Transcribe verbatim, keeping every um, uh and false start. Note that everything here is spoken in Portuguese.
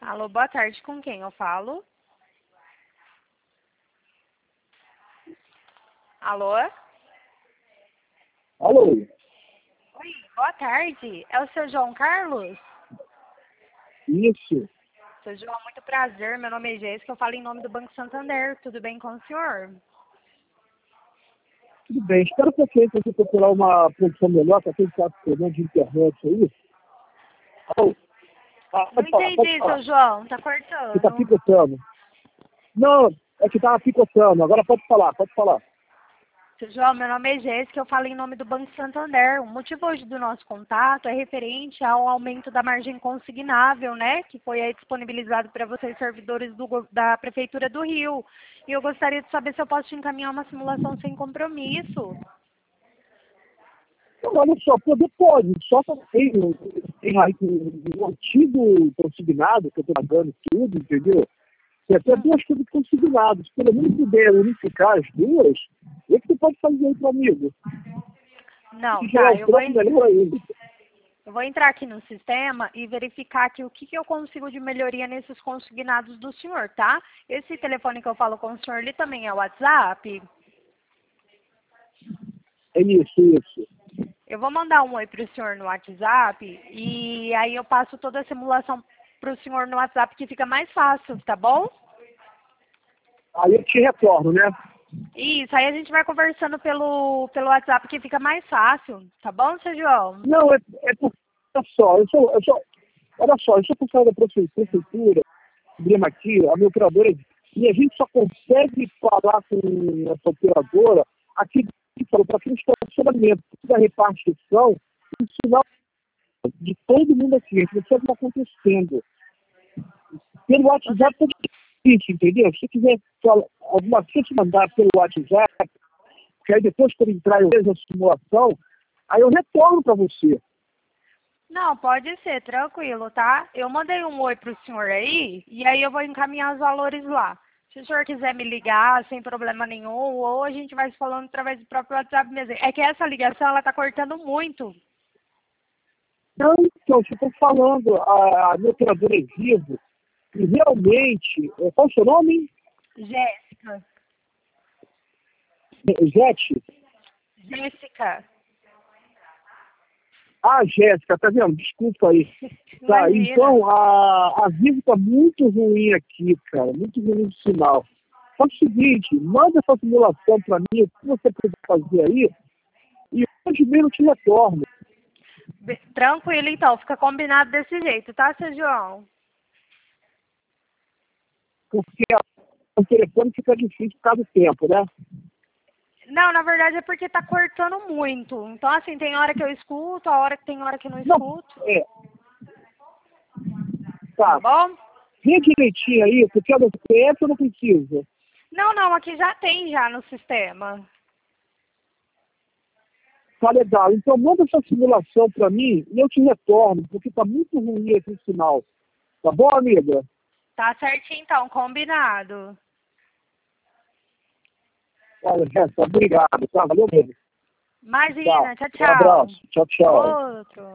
Alô, boa tarde, com quem eu falo? Alô? Alô? Oi, boa tarde. É o seu João Carlos? Isso. Seu João, muito prazer. Meu nome é Jéssica, eu falo em nome do Banco Santander. Tudo bem com o senhor? Tudo bem. Espero que você consiga procurar uma produção melhor, para quem está problema de internet aí. Alô? Ah, Não pode falar, pode entendi, falar. seu João. Tá Que está cortando. picotando. Não, é que estava picotando. Agora pode falar, pode falar. Seu João, meu nome é Jéssica, eu falo em nome do Banco Santander. O motivo hoje do nosso contato é referente ao aumento da margem consignável, né? Que foi aí disponibilizado para vocês, servidores do go- da Prefeitura do Rio. E eu gostaria de saber se eu posso te encaminhar uma simulação sem compromisso. Então, olha só, poder pode, só que eu tenho, tenho aí um antigo consignado, que eu estou pagando tudo, entendeu? Tem até duas coisas consignadas. Se pelo menos puder unificar as duas, o que você pode fazer aí comigo? Não, Se gerar tá, o eu vou, troco, melhor ainda. eu vou entrar aqui no sistema e verificar aqui o que, que eu consigo de melhoria nesses consignados do senhor, tá? Esse telefone que eu falo com o senhor, ele também é o WhatsApp? É isso, isso. Eu vou mandar um oi para o senhor no WhatsApp e aí eu passo toda a simulação para o senhor no WhatsApp que fica mais fácil, tá bom? Aí eu te retorno, né? Isso, aí a gente vai conversando pelo, pelo WhatsApp que fica mais fácil, tá bom, seu João? Não, é, é porque, olha só, eu sou, eu sou, olha só, eu sou funcionário da prefe- prefeitura, problema aqui, a minha operadora, e a gente só consegue falar com essa operadora aqui para que o estacionamento da repartição, o sinal de todo mundo aqui, a gente não sabe o que está acontecendo. Pelo Você, WhatsApp é difícil, entendeu? Se quiser falar, alguma coisa te mandar pelo WhatsApp, que aí depois que eu entrar eu vejo a simulação, aí eu retorno para você. não, pode ser, tranquilo, tá? Eu mandei um oi pro senhor aí e aí eu vou encaminhar os valores lá. Se o senhor quiser me ligar sem problema nenhum, ou a gente vai se falando através do próprio WhatsApp mesmo. É que essa ligação, ela tá cortando muito. Não, então, eu estou falando, a, a minha operadora é vivo, e realmente, é, qual é o seu nome? Jéssica. É, Jete? Jéssica. Ah, Jéssica, tá vendo? Desculpa aí. Tá, Imagina. então, a, a Vivo tá muito ruim aqui, cara, muito ruim o sinal. Faz o seguinte, manda essa simulação para mim, o que você puder fazer aí, e hoje mesmo eu te retorno, Be- Tranquilo, então. Fica combinado desse jeito, tá, seu João? porque o telefone fica difícil por causa do tempo, né? Não, na verdade é porque tá cortando muito. Então, assim, tem hora que eu escuto, a hora que tem hora que não Não, escuto. é, Tá tá. bom? Vê direitinho aí, porque eu não sei, essa eu não preciso. Não, não, aqui já tem já no sistema. Tá legal. Então manda essa simulação para mim e eu te retorno, porque tá muito ruim esse sinal. Tá bom, amiga? Tá certinho, então, combinado. Olha, Jéssica, obrigado, tá? Valeu mesmo. Tá. Imagina, tchau, Um tchau. abraço. Tchau, tchau. Outro.